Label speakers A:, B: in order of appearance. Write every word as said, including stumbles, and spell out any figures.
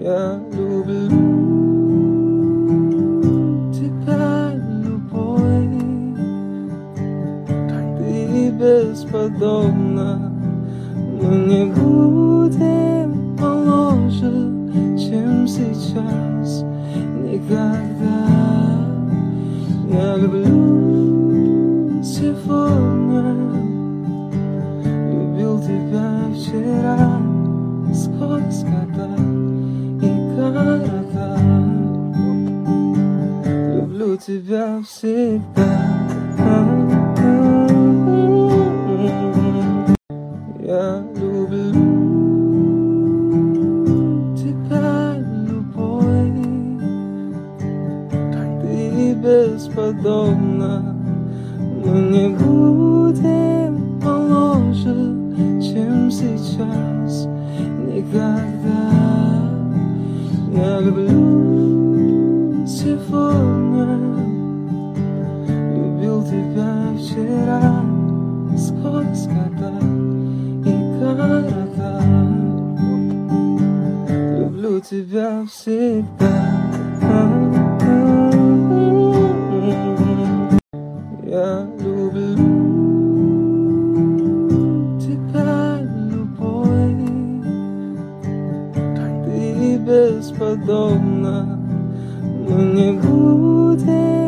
A: Я люблю тебя, любовь, ты бесподобна. Мы не будем моложе, чем сейчас, никогда. Я люблю сегодня, любил тебя вчера, сквозь года и города. Люблю тебя всегда. Я люблю тебя, любовь, ты бесподобна. Мы не будем моложе, чем сейчас, никогда. Я люблю сегодня, любил тебя вчера, сквозь года и города. Люблю тебя всегда. Я люблю тебя, любовь, ты бесподобна. Мы не будем